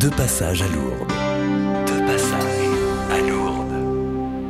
Deux passages à Lourdes. Deux passages à Lourdes.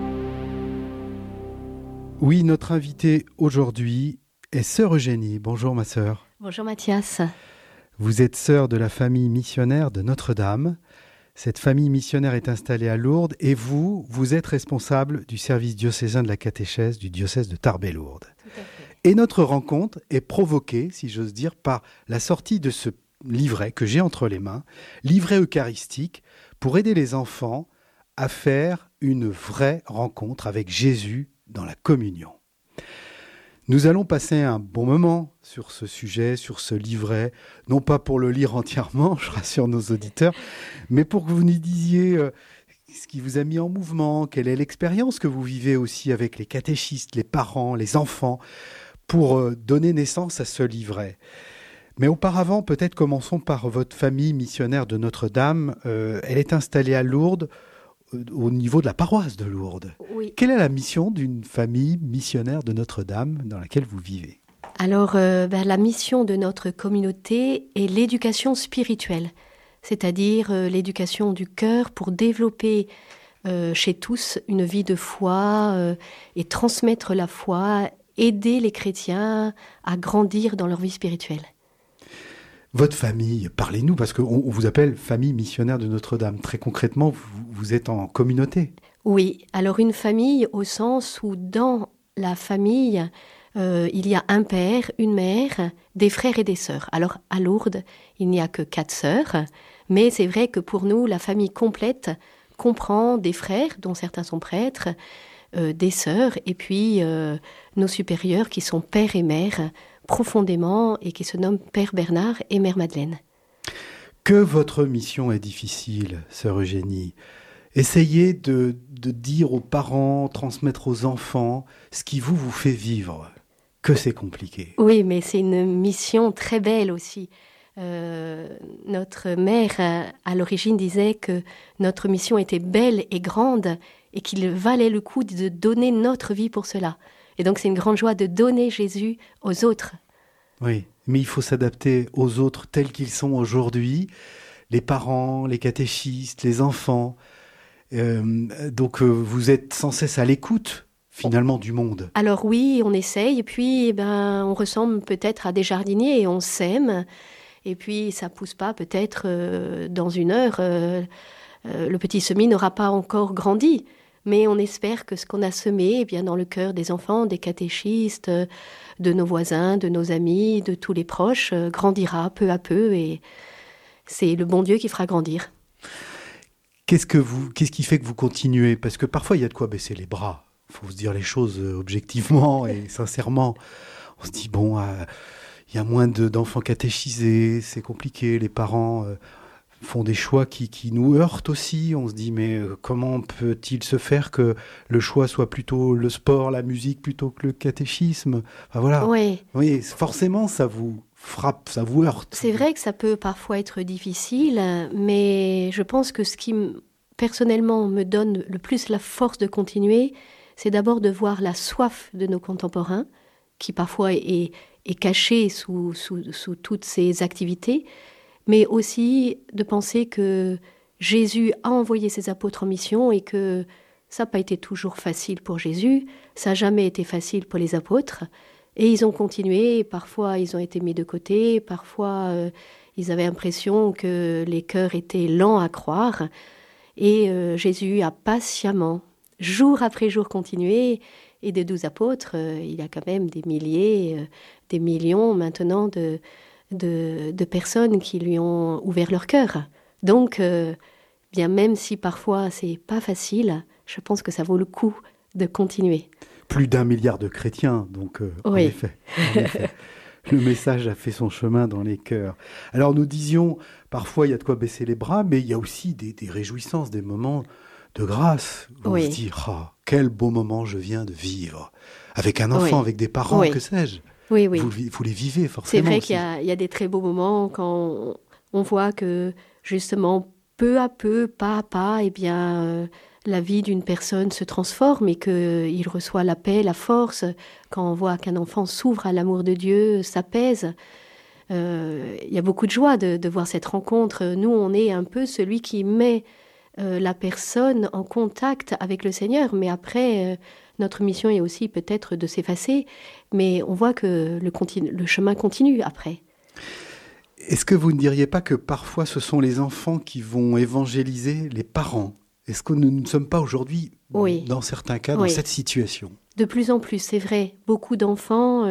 Oui, notre invitée aujourd'hui est sœur Eugénie. Bonjour ma sœur. Bonjour Mathias. Vous êtes sœur de la famille missionnaire de Notre-Dame. Cette famille missionnaire est installée à Lourdes et vous êtes responsable du service diocésain de la catéchèse du diocèse de Tarbes-Lourdes. Tout à fait. Et notre rencontre est provoquée, si j'ose dire, par la sortie de ce livret que j'ai entre les mains, livret eucharistique, pour aider les enfants à faire une vraie rencontre avec Jésus dans la communion. Nous allons passer un bon moment sur ce sujet, sur ce livret, non pas pour le lire entièrement, je rassure nos auditeurs, mais pour que vous nous disiez ce qui vous a mis en mouvement, quelle est l'expérience que vous vivez aussi avec les catéchistes, les parents, les enfants, pour donner naissance à ce livret. Mais auparavant, peut-être commençons par votre famille missionnaire de Notre-Dame. Elle est installée à Lourdes, au niveau de la paroisse de Lourdes. Oui. Quelle est la mission d'une famille missionnaire de Notre-Dame dans laquelle vous vivez ? Alors, la mission de notre communauté est l'éducation spirituelle, c'est-à-dire l'éducation du cœur pour développer chez tous une vie de foi et transmettre la foi, aider les chrétiens à grandir dans leur vie spirituelle. Votre famille, parlez-nous, parce qu'on vous appelle famille missionnaire de Notre-Dame. Très concrètement, vous êtes en communauté. Oui, alors une famille au sens où dans la famille, il y a un père, une mère, des frères et des sœurs. Alors à Lourdes, il n'y a que 4 sœurs, mais c'est vrai que pour nous, la famille complète comprend des frères, dont certains sont prêtres, des sœurs, et puis nos supérieurs qui sont père et mère, profondément, et qui se nomment Père Bernard et Mère Madeleine. Que votre mission est difficile, sœur Eugénie. Essayez de dire aux parents, transmettre aux enfants ce qui vous fait vivre. Que c'est compliqué. Oui, mais c'est une mission très belle aussi. Notre mère, à l'origine, disait que notre mission était belle et grande et qu'il valait le coup de donner notre vie pour cela. Et donc, c'est une grande joie de donner Jésus aux autres. Oui, mais il faut s'adapter aux autres tels qu'ils sont aujourd'hui, les parents, les catéchistes, les enfants. Donc, vous êtes sans cesse à l'écoute, finalement, du monde. Alors oui, on essaye, et puis on ressemble peut-être à des jardiniers et on sème. Et puis, ça pousse pas peut-être dans une heure. Le petit semis n'aura pas encore grandi. Mais on espère que ce qu'on a semé dans le cœur des enfants, des catéchistes, de nos voisins, de nos amis, de tous les proches, grandira peu à peu et c'est le bon Dieu qui fera grandir. Qu'est-ce qui fait que vous continuez ? Parce que parfois, il y a de quoi baisser les bras. Il faut se dire les choses objectivement et sincèrement. On se dit, il y a moins d'enfants catéchisés, c'est compliqué, les parents font des choix qui nous heurtent aussi. On se dit, mais comment peut-il se faire que le choix soit plutôt le sport, la musique, plutôt que le catéchisme ? Enfin, voilà. Oui, forcément, ça vous frappe, ça vous heurte. C'est vrai que ça peut parfois être difficile, mais je pense que ce qui, personnellement, me donne le plus la force de continuer, c'est d'abord de voir la soif de nos contemporains, qui parfois est cachée sous toutes ces activités, mais aussi de penser que Jésus a envoyé ses apôtres en mission et que ça n'a pas été toujours facile pour Jésus, ça n'a jamais été facile pour les apôtres. Et ils ont continué, et parfois ils ont été mis de côté, parfois ils avaient l'impression que les cœurs étaient lents à croire. Et Jésus a patiemment, jour après jour, continué. Et des 12 apôtres, il y a quand même des milliers, des millions maintenant de personnes qui lui ont ouvert leur cœur. Donc, même si parfois c'est pas facile, je pense que ça vaut le coup de continuer. Plus d'1 milliard de chrétiens, donc oui. En effet. Le message a fait son chemin dans les cœurs. Alors nous disions, parfois il y a de quoi baisser les bras, mais il y a aussi des réjouissances, des moments de grâce. Vous vous dites, quel beau moment je viens de vivre. Avec un enfant, avec des parents, que sais-je. Oui. Vous les vivez forcément. C'est vrai aussi. qu'il y a des très beaux moments quand on voit que justement, peu à peu, pas à pas, la vie d'une personne se transforme et qu'il reçoit la paix, la force. Quand on voit qu'un enfant s'ouvre à l'amour de Dieu, s'apaise. Il y a beaucoup de joie de voir cette rencontre. Nous, on est un peu celui qui met la personne en contact avec le Seigneur, mais après, notre mission est aussi peut-être de s'effacer, mais on voit que le chemin continue après. Est-ce que vous ne diriez pas que parfois ce sont les enfants qui vont évangéliser les parents ? Est-ce que nous ne sommes pas aujourd'hui, dans certains cas, dans cette situation ? De plus en plus, c'est vrai. Beaucoup d'enfants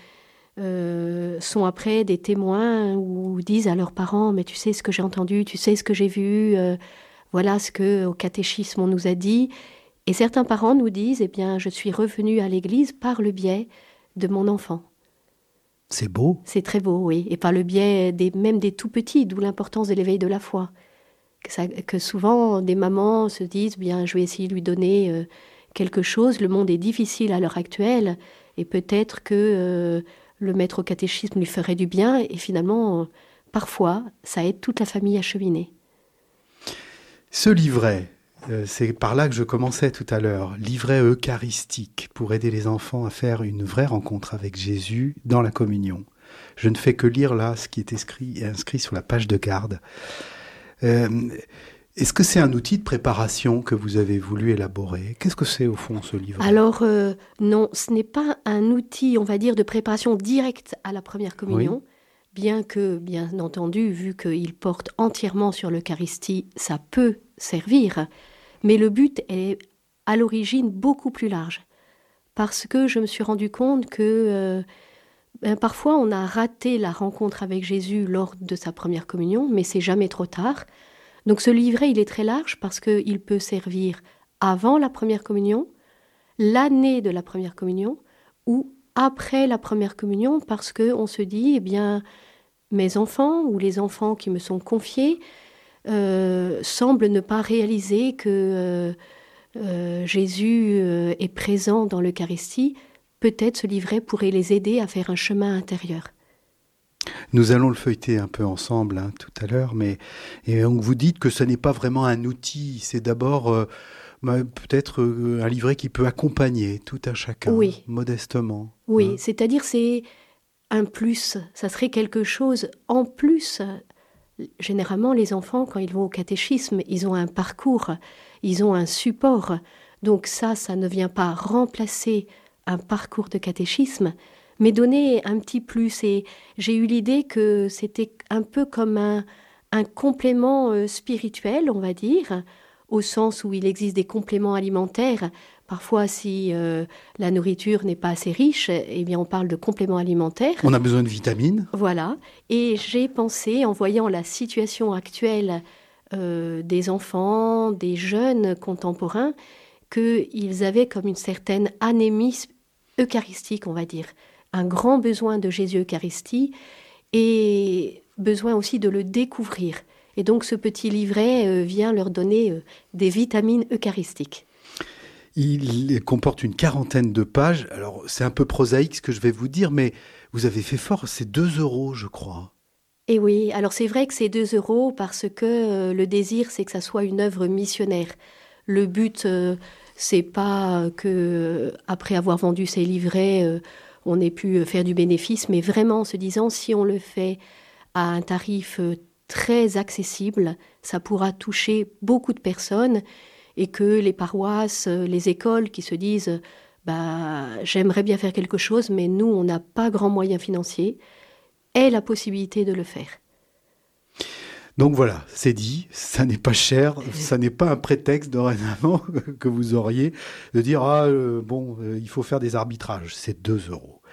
sont après des témoins ou disent à leurs parents « Mais tu sais ce que j'ai entendu, tu sais ce que j'ai vu, voilà ce qu'au catéchisme on nous a dit ». Et certains parents nous disent « Eh bien, je suis revenu à l'église par le biais de mon enfant ». C'est beau. C'est très beau, oui. Et par le biais même des tout petits, d'où l'importance de l'éveil de la foi. Que souvent, des mamans se disent, bien, je vais essayer de lui donner quelque chose. Le monde est difficile à l'heure actuelle. Et peut-être que le mettre au catéchisme lui ferait du bien. Et finalement, parfois, ça aide toute la famille à cheminer. Ce livret, c'est par là que je commençais tout à l'heure, livret eucharistique pour aider les enfants à faire une vraie rencontre avec Jésus dans la communion. Je ne fais que lire là ce qui est inscrit sur la page de garde. Est-ce que c'est un outil de préparation que vous avez voulu élaborer ? Qu'est-ce que c'est au fond ce livret ? Alors non, ce n'est pas un outil, on va dire, de préparation directe à la première communion. Oui. Bien que, bien entendu, vu qu'il porte entièrement sur l'Eucharistie, ça peut servir. Mais le but est à l'origine beaucoup plus large. Parce que je me suis rendu compte que parfois on a raté la rencontre avec Jésus lors de sa première communion, mais c'est jamais trop tard. Donc ce livret, il est très large parce qu'il peut servir avant la première communion, l'année de la première communion, ou après la première communion, parce qu'on se dit, eh bien, mes enfants ou les enfants qui me sont confiés semblent ne pas réaliser que Jésus est présent dans l'Eucharistie. Peut-être ce livret pourrait les aider à faire un chemin intérieur. Nous allons le feuilleter un peu ensemble tout à l'heure, et donc vous dites que ce n'est pas vraiment un outil, c'est d'abord peut-être un livret qui peut accompagner tout un chacun, modestement. Oui, c'est-à-dire c'est un plus, ça serait quelque chose en plus. Généralement, les enfants, quand ils vont au catéchisme, ils ont un parcours, ils ont un support. Donc ça ne vient pas remplacer un parcours de catéchisme, mais donner un petit plus. Et j'ai eu l'idée que c'était un peu comme un complément spirituel, on va dire, au sens où il existe des compléments alimentaires. Parfois, si la nourriture n'est pas assez riche, eh bien, on parle de compléments alimentaires. On a besoin de vitamines. Voilà. Et j'ai pensé, en voyant la situation actuelle des enfants, des jeunes contemporains, qu'ils avaient comme une certaine anémie eucharistique, on va dire. Un grand besoin de Jésus Eucharistie et besoin aussi de le découvrir. Et donc, ce petit livret vient leur donner des vitamines eucharistiques. Il comporte une 40aine de pages. Alors, c'est un peu prosaïque ce que je vais vous dire, mais vous avez fait fort. C'est 2 €, je crois. Et oui, alors c'est vrai que c'est 2 € parce que le désir, c'est que ça soit une œuvre missionnaire. Le but, c'est pas que après avoir vendu ces livrets, on ait pu faire du bénéfice, mais vraiment en se disant, si on le fait à un tarif très accessible, ça pourra toucher beaucoup de personnes. Et que les paroisses, les écoles qui se disent j'aimerais bien faire quelque chose, mais nous, on n'a pas grand moyen financier, aient la possibilité de le faire. Donc voilà, c'est dit, ça n'est pas cher, ça n'est pas un prétexte dorénavant que vous auriez de dire il faut faire des arbitrages, c'est 2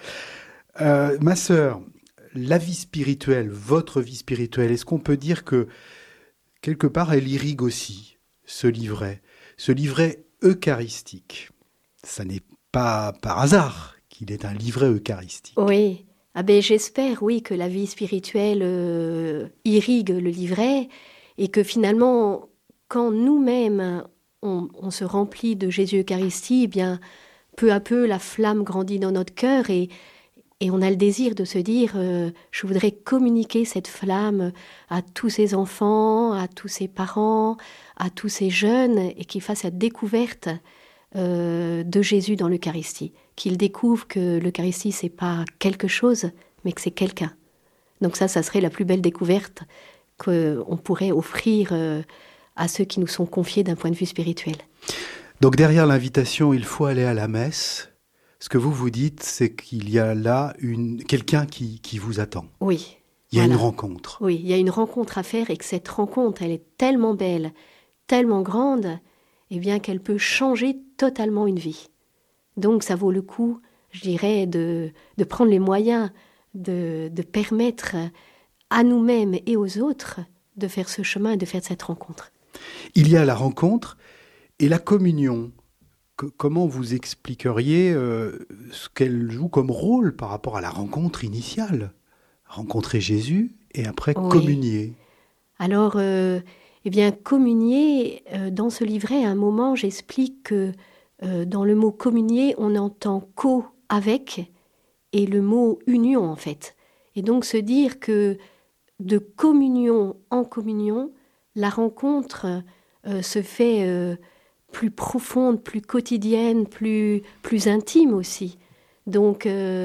€. Ma sœur, la vie spirituelle, votre vie spirituelle, est-ce qu'on peut dire que quelque part elle irrigue aussi ce livret eucharistique? Ça n'est pas par hasard qu'il est un livret eucharistique. Oui. J'espère, que la vie spirituelle irrigue le livret et que finalement, quand nous-mêmes, on se remplit de Jésus Eucharistie, eh bien, peu à peu, la flamme grandit dans notre cœur et on a le désir de se dire je voudrais communiquer cette flamme à tous ces enfants, à tous ces parents, à tous ces jeunes et qu'ils fassent la découverte de Jésus dans l'Eucharistie, qu'ils découvrent que l'Eucharistie c'est pas quelque chose mais que c'est quelqu'un. Donc ça serait la plus belle découverte qu'on pourrait offrir à ceux qui nous sont confiés d'un point de vue spirituel. Donc derrière l'invitation, il faut aller à la messe. Ce que vous dites, c'est qu'il y a là quelqu'un qui vous attend. Oui. Il y a une rencontre. Oui, il y a une rencontre à faire et que cette rencontre, elle est tellement belle, tellement grande, eh bien qu'elle peut changer totalement une vie. Donc ça vaut le coup, je dirais, de prendre les moyens de permettre à nous-mêmes et aux autres de faire ce chemin et de faire cette rencontre. Il y a la rencontre et la communion. Comment vous expliqueriez ce qu'elle joue comme rôle par rapport à la rencontre initiale ? Rencontrer Jésus et après communier. Alors, communier, dans ce livret, à un moment, j'explique que dans le mot communier, on entend co-avec et le mot union, en fait. Et donc se dire que de communion en communion, la rencontre se fait plus profonde, plus quotidienne, plus intime aussi. Donc,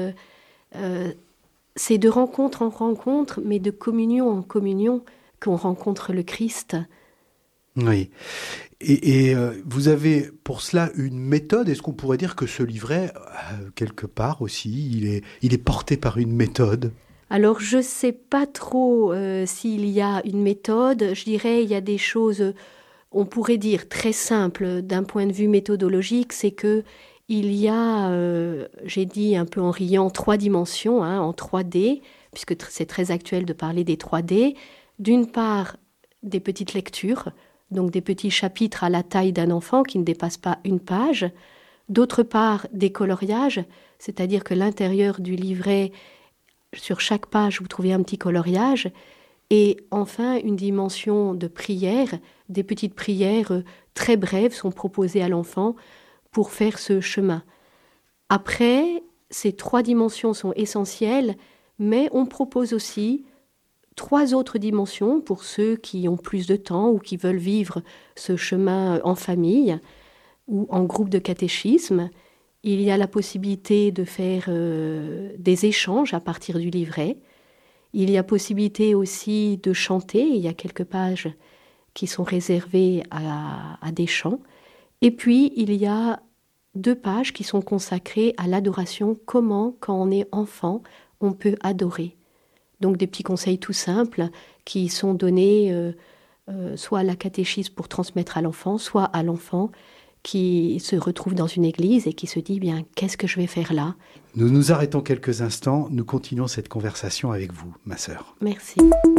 c'est de rencontre en rencontre, mais de communion en communion qu'on rencontre le Christ. Oui. Et vous avez pour cela une méthode. Est-ce qu'on pourrait dire que ce livret, quelque part aussi, il est porté par une méthode ? Alors, je ne sais pas trop s'il y a une méthode. Je dirais il y a des choses, on pourrait dire très simples d'un point de vue méthodologique, c'est que il y a, j'ai dit un peu en riant, 3 dimensions, en 3D, puisque c'est très actuel de parler des 3D. D'une part, des petites lectures, donc des petits chapitres à la taille d'un enfant qui ne dépassent pas une page. D'autre part, des coloriages, c'est-à-dire que l'intérieur du livret, sur chaque page, vous trouvez un petit coloriage. Et enfin, une dimension de prière. Des petites prières très brèves sont proposées à l'enfant pour faire ce chemin. Après, ces 3 dimensions sont essentielles, mais on propose aussi 3 autres dimensions pour ceux qui ont plus de temps ou qui veulent vivre ce chemin en famille ou en groupe de catéchisme. Il y a la possibilité de faire des échanges à partir du livret. Il y a possibilité aussi de chanter. Il y a quelques pages qui sont réservées à des chants. Et puis, il y a 2 pages qui sont consacrées à l'adoration. Comment, quand on est enfant, on peut adorer. Donc, des petits conseils tout simples qui sont donnés soit à la catéchisme pour transmettre à l'enfant, soit à l'enfant qui se retrouve dans une église et qui se dit, bien, qu'est-ce que je vais faire là ? Nous nous arrêtons quelques instants. Nous continuons cette conversation avec vous, ma sœur. Merci.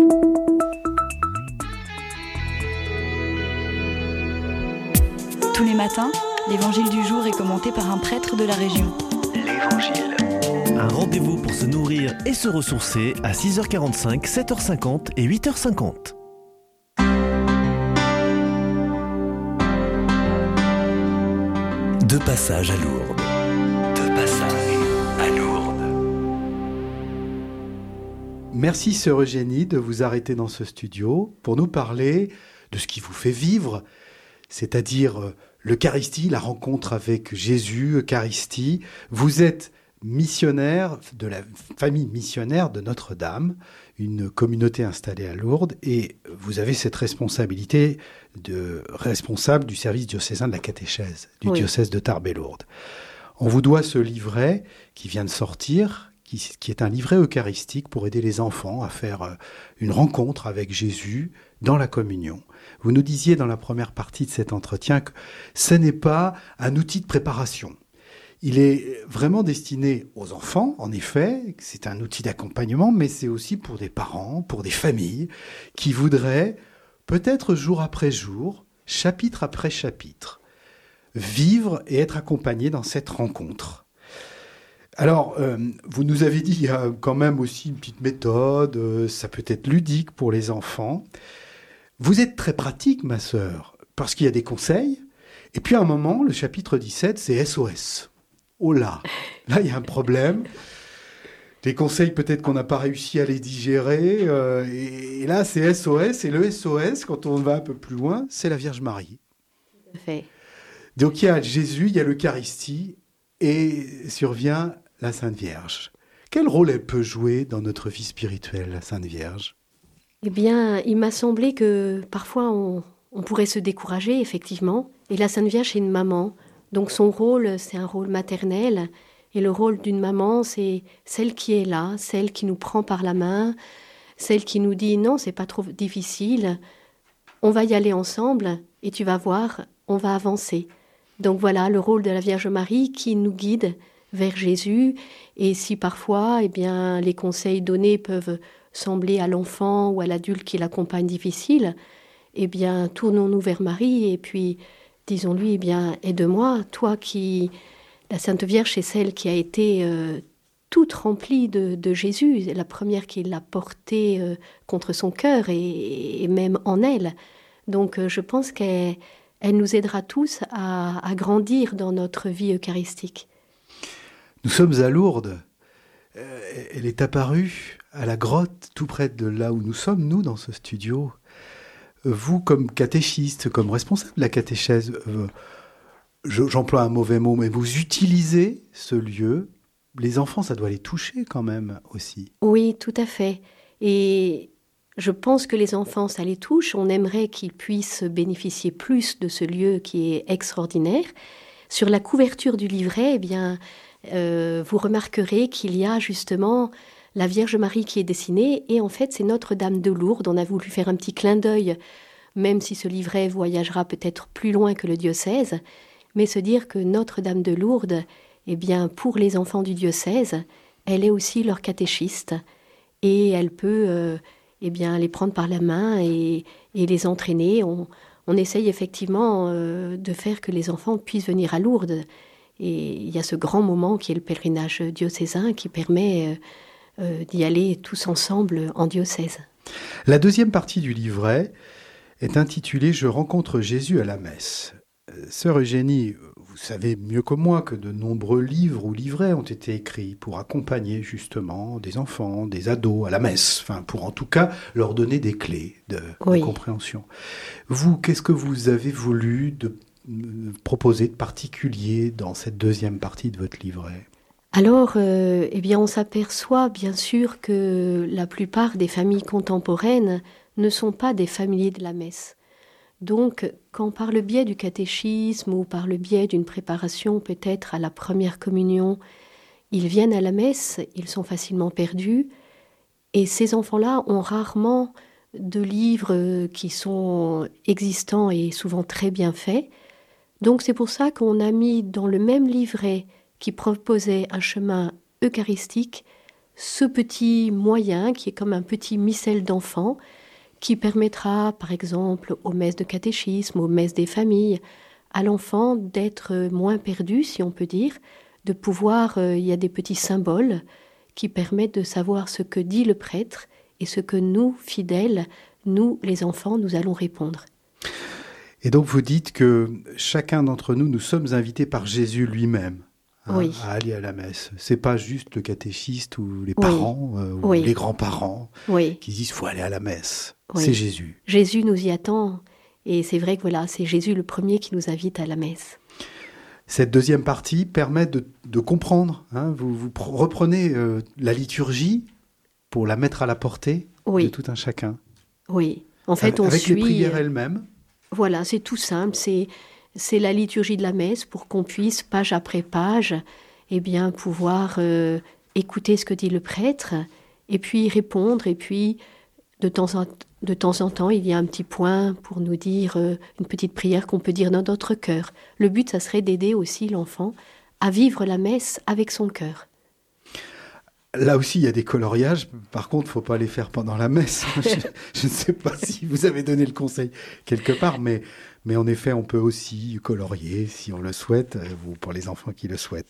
Tous les matins, l'évangile du jour est commenté par un prêtre de la région. L'Évangile. Un rendez-vous pour se nourrir et se ressourcer à 6h45, 7h50 et 8h50. De passage à Lourdes. De passage à Lourdes. Merci, sœur Eugénie, de vous arrêter dans ce studio pour nous parler de ce qui vous fait vivre, c'est-à-dire l'Eucharistie, la rencontre avec Jésus, Eucharistie. Vous êtes missionnaire de la famille missionnaire de Notre-Dame, une communauté installée à Lourdes, et vous avez cette responsabilité de responsable du service diocésain de la catéchèse du diocèse de Tarbes et Lourdes. On vous doit ce livret qui vient de sortir, qui est un livret eucharistique pour aider les enfants à faire une rencontre avec Jésus dans la communion. Vous nous disiez dans la première partie de cet entretien que ce n'est pas un outil de préparation. Il est vraiment destiné aux enfants, en effet, c'est un outil d'accompagnement, mais c'est aussi pour des parents, pour des familles qui voudraient, peut-être jour après jour, chapitre après chapitre, vivre et être accompagnés dans cette rencontre. Alors, vous nous avez dit, il y a quand même aussi une petite méthode, ça peut être ludique pour les enfants. Vous êtes très pratique, ma sœur, parce qu'il y a des conseils, et puis à un moment, le chapitre 17, c'est SOS. Oh là, il y a un problème. Des conseils peut-être qu'on n'a pas réussi à les digérer. Et là, c'est SOS. Et le SOS, quand on va un peu plus loin, c'est la Vierge Marie. Tout à fait. Donc il y a Jésus, il y a l'Eucharistie et survient la Sainte Vierge. Quel rôle elle peut jouer dans notre vie spirituelle, la Sainte Vierge ? Eh bien, il m'a semblé que parfois on pourrait se décourager, effectivement. Et la Sainte Vierge, c'est une maman. Donc son rôle, c'est un rôle maternel. Et le rôle d'une maman, c'est celle qui est là, celle qui nous prend par la main, celle qui nous dit « Non, c'est pas trop difficile, on va y aller ensemble et tu vas voir, on va avancer. » Donc voilà, le rôle de la Vierge Marie qui nous guide vers Jésus. Et si parfois, eh bien, les conseils donnés peuvent sembler à l'enfant ou à l'adulte qui l'accompagne difficiles, eh bien, tournons-nous vers Marie et puis disons-lui, eh bien, aide-moi, toi qui... La Sainte Vierge, c'est celle qui a été toute remplie de Jésus, la première qui l'a porté contre son cœur et même en elle. Donc je pense qu'elle nous aidera tous à grandir dans notre vie eucharistique. Nous sommes à Lourdes. Elle est apparue à la grotte, tout près de là où nous sommes, nous, dans ce studio. Vous, comme catéchiste, comme responsable de la catéchèse, j'emploie un mauvais mot, mais vous utilisez ce lieu. Les enfants, ça doit les toucher quand même aussi. Oui, tout à fait. Et je pense que les enfants, ça les touche. On aimerait qu'ils puissent bénéficier plus de ce lieu qui est extraordinaire. Sur la couverture du livret, eh bien, vous remarquerez qu'il y a justement la Vierge Marie qui est dessinée. Et en fait, c'est Notre-Dame de Lourdes. On a voulu faire un petit clin d'œil, même si ce livret voyagera peut-être plus loin que le diocèse. Mais se dire que Notre-Dame de Lourdes, eh bien, pour les enfants du diocèse, elle est aussi leur catéchiste. Et elle peut eh bien, les prendre par la main et les entraîner. On essaye effectivement de faire que les enfants puissent venir à Lourdes. Et il y a ce grand moment qui est le pèlerinage diocésain qui permet d'y aller tous ensemble en diocèse. La deuxième partie du livret est intitulée « Je rencontre Jésus à la messe ». Sœur Eugénie, vous savez mieux que moi que de nombreux livres ou livrets ont été écrits pour accompagner justement des enfants, des ados à la messe, enfin pour en tout cas leur donner des clés de compréhension. Vous, qu'est-ce que vous avez voulu proposer de particulier dans cette deuxième partie de votre livret ? Alors, eh bien, on s'aperçoit bien sûr que la plupart des familles contemporaines ne sont pas des familiers de la messe. Donc, quand par le biais du catéchisme ou par le biais d'une préparation peut-être à la première communion, ils viennent à la messe, ils sont facilement perdus. Et ces enfants-là ont rarement de livres qui sont existants et souvent très bien faits. Donc c'est pour ça qu'on a mis dans le même livret qui proposait un chemin eucharistique, ce petit moyen qui est comme un petit missel d'enfant, qui permettra, par exemple, aux messes de catéchisme, aux messes des familles, à l'enfant d'être moins perdu, si on peut dire, de pouvoir, il y a des petits symboles qui permettent de savoir ce que dit le prêtre et ce que nous, fidèles, nous, les enfants, nous allons répondre. Et donc vous dites que chacun d'entre nous, nous sommes invités par Jésus lui-même à aller à la messe. C'est pas juste le catéchiste ou les parents ou les grands-parents qui disent qu'il faut aller à la messe. C'est Jésus. Jésus nous y attend. Et c'est vrai que voilà, c'est Jésus le premier qui nous invite à la messe. Cette deuxième partie permet de comprendre. Vous reprenez la liturgie pour la mettre à la portée de tout un chacun. Oui. En fait, on avec suit... les prières elles-mêmes. Voilà, c'est tout simple. C'est la liturgie de la messe pour qu'on puisse, page après page, eh bien, pouvoir écouter ce que dit le prêtre et puis répondre. Et puis, de temps en temps, il y a un petit point pour nous dire une petite prière qu'on peut dire dans notre cœur. Le but, ça serait d'aider aussi l'enfant à vivre la messe avec son cœur. Là aussi, il y a des coloriages. Par contre, il ne faut pas les faire pendant la messe. Je ne sais pas si vous avez donné le conseil quelque part, mais en effet, on peut aussi colorier si on le souhaite, ou pour les enfants qui le souhaitent.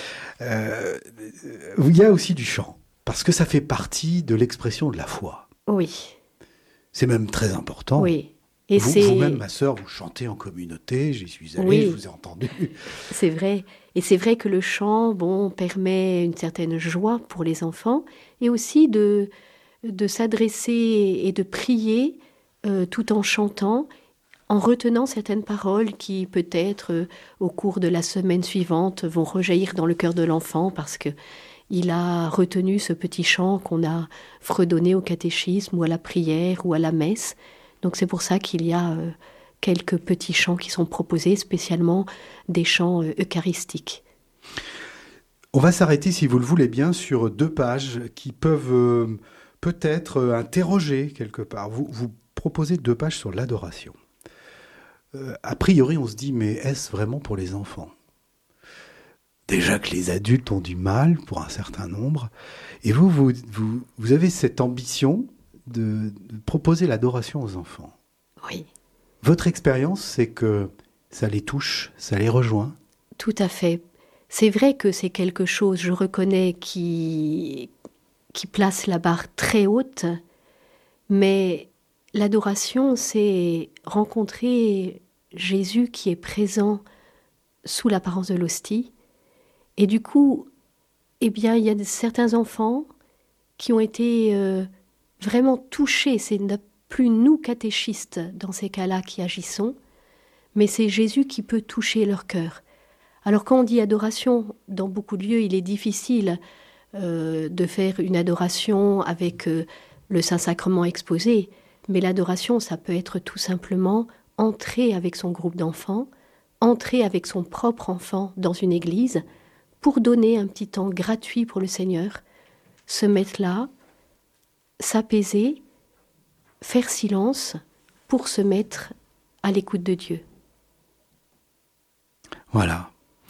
Il y a aussi du chant, parce que ça fait partie de l'expression de la foi. Oui. C'est même très important. Oui. Et vous-même, ma sœur, vous chantez en communauté, j'y suis allée, je vous ai entendu. C'est vrai. Et c'est vrai que le chant, permet une certaine joie pour les enfants, et aussi de s'adresser et de prier tout en chantant, en retenant certaines paroles qui, peut-être, au cours de la semaine suivante, vont rejaillir dans le cœur de l'enfant, parce que, il a retenu ce petit chant qu'on a fredonné au catéchisme ou à la prière ou à la messe. Donc c'est pour ça qu'il y a quelques petits chants qui sont proposés, spécialement des chants eucharistiques. On va s'arrêter, si vous le voulez bien, sur 2 pages qui peuvent peut-être interroger quelque part. Vous proposez 2 pages sur l'adoration. A priori, on se dit, mais est-ce vraiment pour les enfants ? Déjà que les adultes ont du mal pour un certain nombre. Et vous avez cette ambition de proposer l'adoration aux enfants. Oui. Votre expérience, c'est que ça les touche, ça les rejoint ? Tout à fait. C'est vrai que c'est quelque chose, je reconnais, qui place la barre très haute, mais l'adoration, c'est rencontrer Jésus qui est présent sous l'apparence de l'hostie. Et du coup, eh bien, il y a certains enfants qui ont été vraiment touchés. C'est plus nous, catéchistes, dans ces cas-là, qui agissons, mais c'est Jésus qui peut toucher leur cœur. Alors quand on dit adoration, dans beaucoup de lieux, il est difficile de faire une adoration avec le Saint-Sacrement exposé, mais l'adoration, ça peut être tout simplement entrer avec son groupe d'enfants, entrer avec son propre enfant dans une église, pour donner un petit temps gratuit pour le Seigneur, se mettre là, s'apaiser, faire silence pour se mettre à l'écoute de Dieu. Voilà.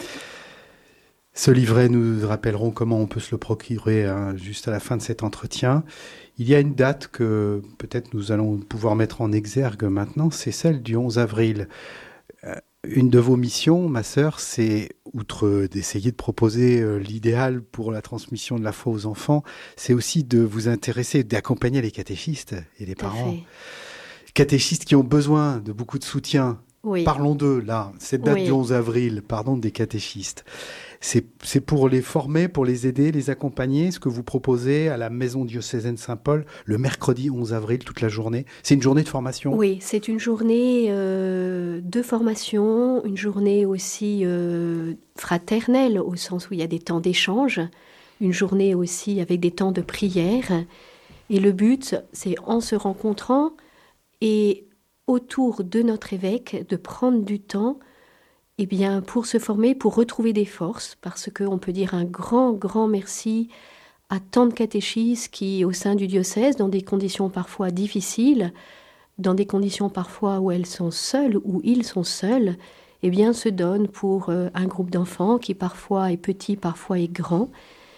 Ce livret, nous rappellerons comment on peut se le procurer juste à la fin de cet entretien. Il y a une date que peut-être nous allons pouvoir mettre en exergue maintenant, c'est celle du 11 avril. Une de vos missions, ma sœur, c'est, outre d'essayer de proposer l'idéal pour la transmission de la foi aux enfants, c'est aussi de vous intéresser, d'accompagner les catéchistes et les parents. Catéchistes qui ont besoin de beaucoup de soutien. Oui. Parlons d'eux, là. Cette date du 11 avril, des catéchistes. C'est pour les former, pour les aider, les accompagner, ce que vous proposez à la Maison diocésaine Saint-Paul, le mercredi 11 avril, toute la journée. C'est une journée de formation ? Oui, c'est une journée de formation, une journée aussi fraternelle, au sens où il y a des temps d'échange, une journée aussi avec des temps de prière. Et le but, c'est en se rencontrant et autour de notre évêque, de prendre du temps pour se former, pour retrouver des forces, parce qu'on peut dire un grand, grand merci à tant de catéchistes qui, au sein du diocèse, dans des conditions parfois difficiles, dans des conditions parfois où elles sont seules, où ils sont seuls, se donnent pour un groupe d'enfants qui parfois est petit, parfois est grand.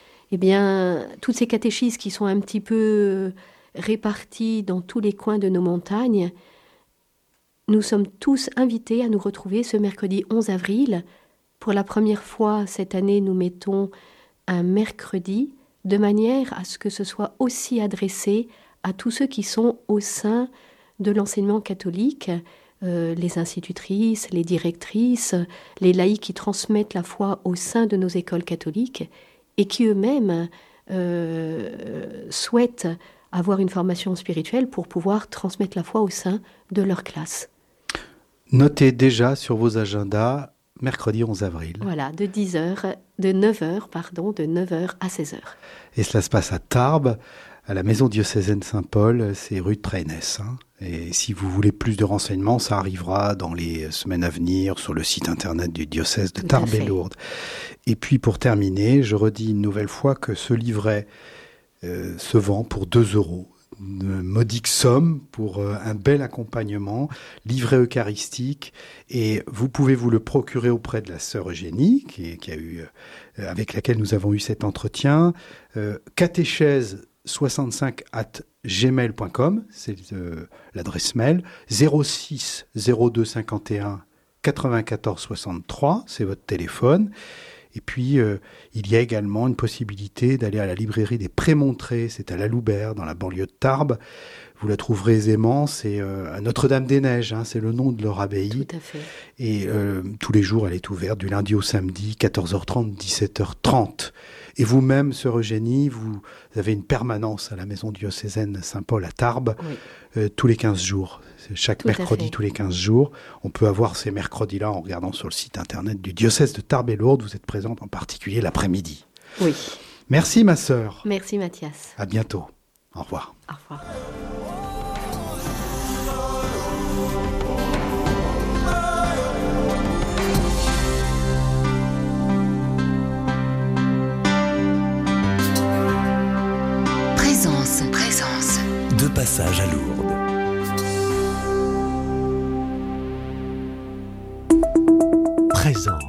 Toutes ces catéchistes qui sont un petit peu répartis dans tous les coins de nos montagnes, nous sommes tous invités à nous retrouver ce mercredi 11 avril. Pour la première fois cette année, nous mettons un mercredi de manière à ce que ce soit aussi adressé à tous ceux qui sont au sein de l'enseignement catholique, les institutrices, les directrices, les laïcs qui transmettent la foi au sein de nos écoles catholiques et qui eux-mêmes souhaitent avoir une formation spirituelle pour pouvoir transmettre la foi au sein de leur classe. Notez déjà sur vos agendas, mercredi 11 avril. Voilà, de 9h à 16h. Et cela se passe à Tarbes, à la Maison diocésaine Saint-Paul, c'est rue de Traynès. Et si vous voulez plus de renseignements, ça arrivera dans les semaines à venir sur le site internet du diocèse de Tarbes et Lourdes. Et puis pour terminer, je redis une nouvelle fois que ce livret se vend pour 2 €. Une modique somme pour un bel accompagnement, livret eucharistique, et vous pouvez vous le procurer auprès de la sœur Eugénie, avec laquelle nous avons eu cet entretien, catéchèse65@gmail.com, c'est l'adresse mail, 06 02 51 94 63, c'est votre téléphone. Et puis, il y a également une possibilité d'aller à la librairie des Prémontrés, c'est à la Loubert, dans la banlieue de Tarbes. Vous la trouverez aisément, c'est à Notre-Dame-des-Neiges, c'est le nom de leur abbaye. Tout à fait. Et tous les jours, elle est ouverte du lundi au samedi, 14h30, 17h30. Et vous-même, sœur Eugénie, vous avez une permanence à la Maison diocésaine Saint-Paul à Tarbes, tous les 15 jours. Chaque mercredi, tous les 15 jours. On peut avoir ces mercredis-là en regardant sur le site internet du diocèse de Tarbes et Lourdes. Vous êtes présente en particulier l'après-midi. Oui. Merci ma sœur. Merci Mathias. À bientôt. Au revoir. Au revoir. Présence. De passage à Lourdes. Présence.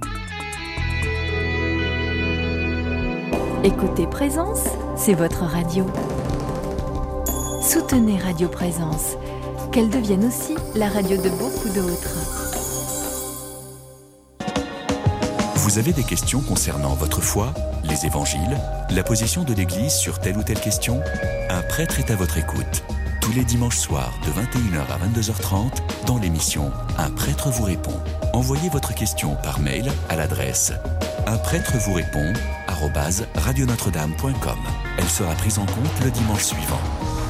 Écoutez Présence, c'est votre radio. Soutenez Radio Présence, qu'elle devienne aussi la radio de beaucoup d'autres. Vous avez des questions concernant votre foi, les évangiles, la position de l'Église sur telle ou telle question? Un prêtre est à votre écoute. Tous les dimanches soirs de 21h à 22h30 dans l'émission Un prêtre vous répond. Envoyez votre question par mail à l'adresse unprêtrevousrépond@radionotre-dame.com. Elle sera prise en compte le dimanche suivant.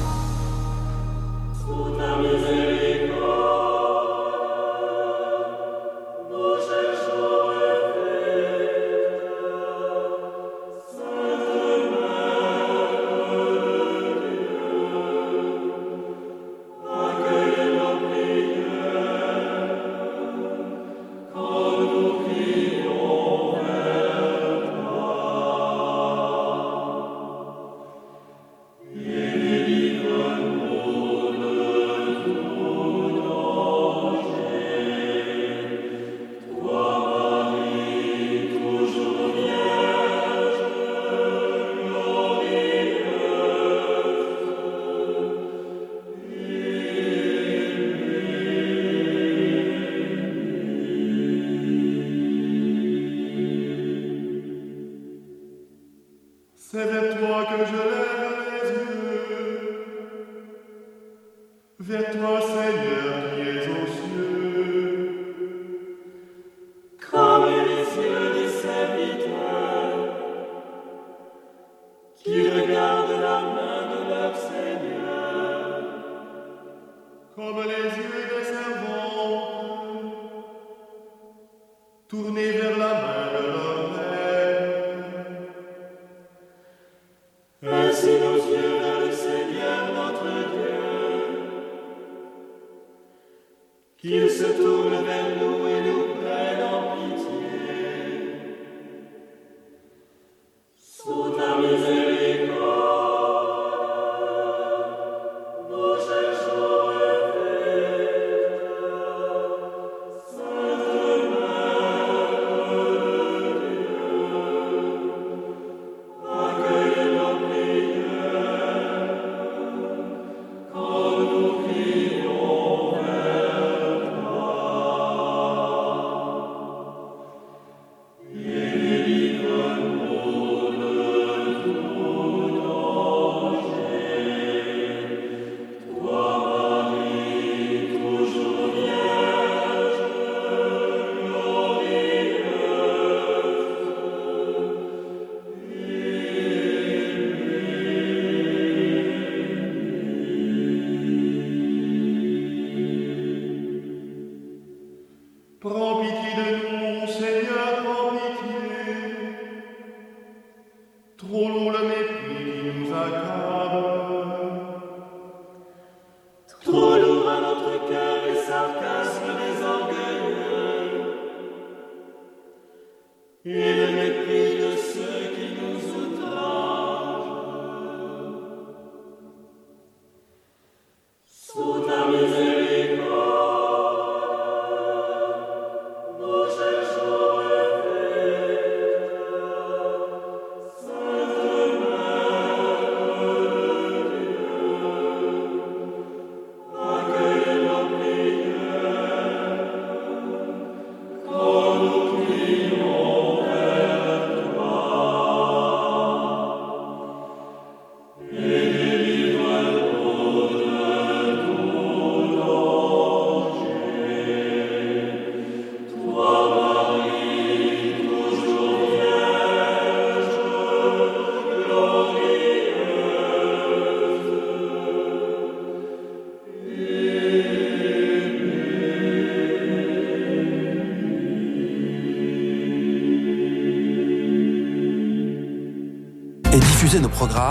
C'est vers toi que je lève les yeux, vers toi, Seigneur, qui es aux cieux. Comme les yeux des serviteurs qui regardent la main de leur Seigneur, comme les yeux des servantes tournés vers la main de leur Maître. Ainsi nos yeux vers le Seigneur notre Dieu, qu'il se tourne vers nous et nous prenne en pitié. Sous ta miséricorde, nous cherchons refuge. diffuser nos programmes